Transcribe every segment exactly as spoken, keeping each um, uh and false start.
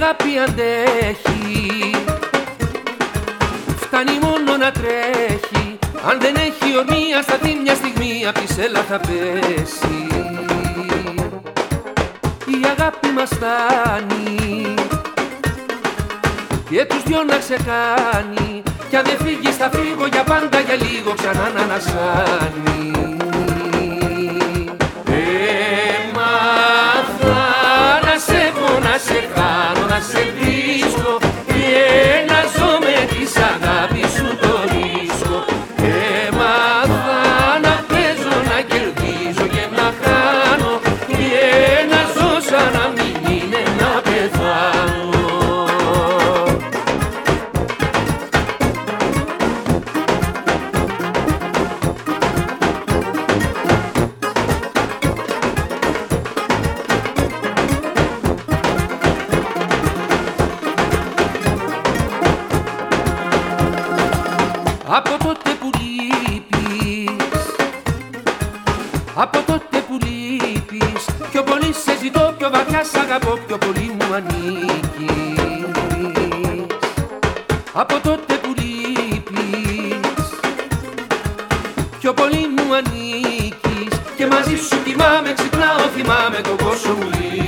αγάπη αντέχει, φτάνει μόνο να τρέχει. Αν δεν έχει ορμία στα τι μια στιγμή απ' τη σέλα θα πέσει. Η αγάπη μας φτάνει και τους δυο να ξεκάνει, κι αν δεν φύγεις θα φύγω για πάντα, για λίγο ξανά να ανασάνει. Έμαθα να σε έχω, να σε χάνω, να σε βρίσκω και να ζω με της αγάπης σου το ρίσκο. Έμαθα να παίζω, να κερδίζω και να χάνω και να ζω σαν να μην είναι να πεθάνω. Από τότε που λείπεις, από τότε που λείπεις, πιο πολύ σε ζητώ, πιο βαθιά σ' αγαπώ, πιο πολύ μου ανήκεις. Από τότε που λείπεις, πιο πολύ μου ανήκεις, και μαζί σου κοιμάμαι, ξυπνάω, θυμάμαι το πόσο μου λείπεις.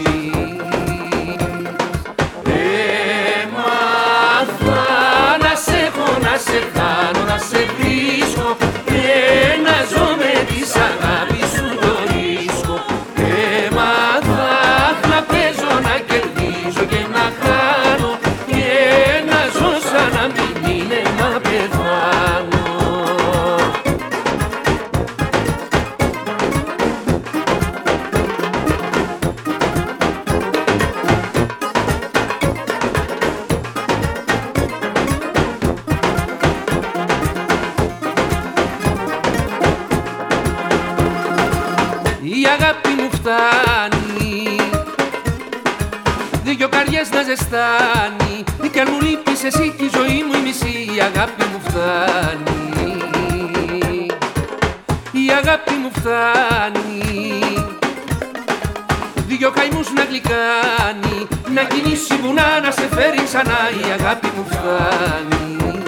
Έμαθα να σε έχω, να σε χάνω, να σε βρίσκω και να ζω με της αγάπης σου το ρίσκο. Έμαθα να παίζω, να κερδίζω και να χάνω και να ζω σαν να μην είναι να πεθάνω. Η αγάπη μου φτάνει, δυο καρδιές να ζεστάνει, κι αν μου λείπεις εσύ κι η ζωή μου η μισή. Η αγάπη μου φτάνει, η αγάπη μου φτάνει, δυο καημούς να γλυκάνει, να κινήσει βουνά, να σε φέρει ξανά. Η αγάπη μου φτάνει.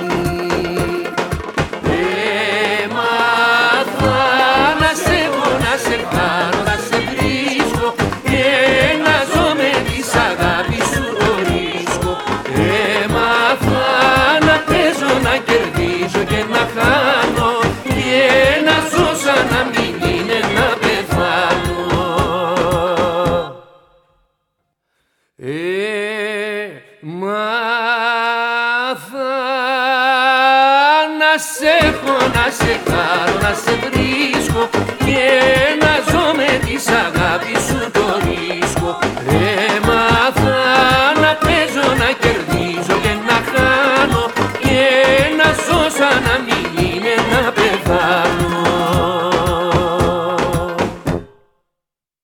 Έμαθα να σε έχω, να σε χάνω, να σε βρίσκω και να ζω με της αγάπης σου το ρίσκο. Έμαθα να παίζω, να κερδίζω και να χάνω και να ζω σαν να μην είναι να πεθάνω. Έμαθα να σε έχω, να σε χάνω, να σε βρίσκω